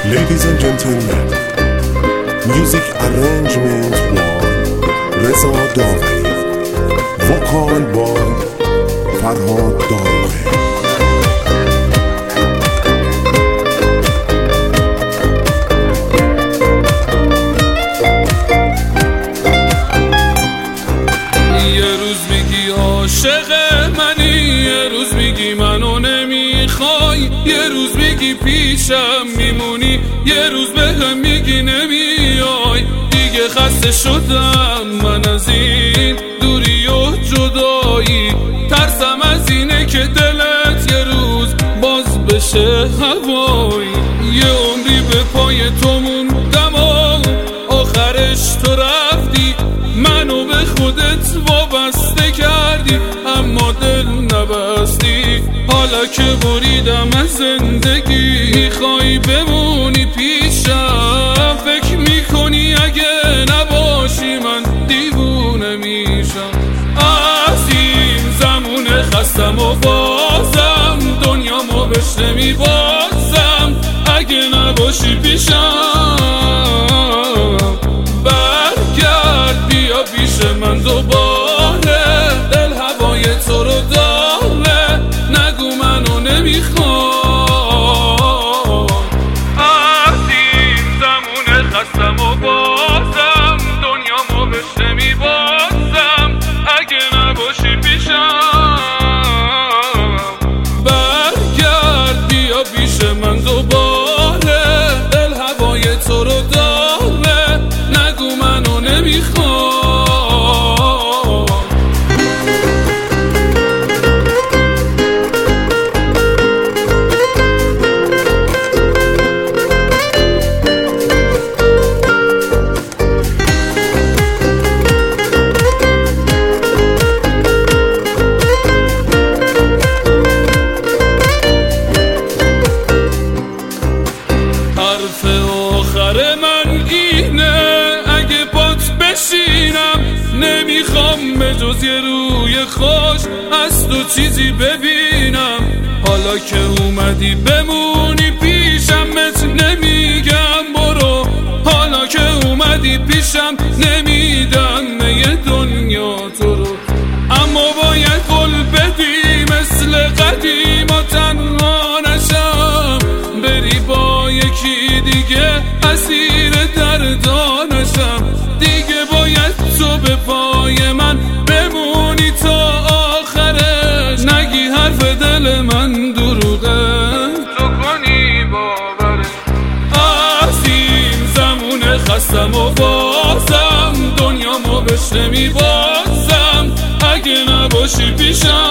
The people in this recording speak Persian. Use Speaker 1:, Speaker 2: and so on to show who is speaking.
Speaker 1: Ladies and gentlemen, music arrangement by رضا داوری، وکال by فرهاد داروغه.
Speaker 2: یه روز میگی عاشق منی، یه روز میگی منو نمیخوای، یه روز میگی پیشم میمونی، یه روز بهم میگی نمیای. دیگه خسته شدم من از این دوری و جدایی، ترسم از اینه که دلت یه روز باز بشه هوایی. یه عمری به پای تو موندم و آخرش تو رفتی، منو به خودت وابسته کردی اما دل نبستی. حالا که بریدم از زندگی میخوای بمونی پیشم، فکر میکنی اگه نباشی من دیوونه میشم. از این زمونه خستم و بازم دنیامو بهش نمیبازم، اگه نباشی پیشم برگرد بیا پیش من دوباره. دل هوای تو رو داره، نگو منو نمیخوام. از این زمونه خستم و بازم دنیامو بهش نمیبازم، اگه نباشی پیشم برگرد بیا پیش من دوباره. دل هوای تو رو داره، نگو منو نمیخوام. حرف آخر من اینه، اگه پات بشینم نمیخوام به جز یه روی خوش از تو چیزی ببینم. حالا که اومدی بمونی پیشم بهت نمیگم برو، حالا که اومدی پیشم نمیدم یه دنیا تو رو. اما باید قول بدی مثل قدیم و تنها نشم، بری با یکی دیگه اسیر دردانشم. دیگه باید تو به پای من بمونی تا آخرش، نگی حرف دل من دروغه تو کنی باورش. از این زمونه خستم و بازم دنیامو بهش نمیبازم، اگه نباشی پیشم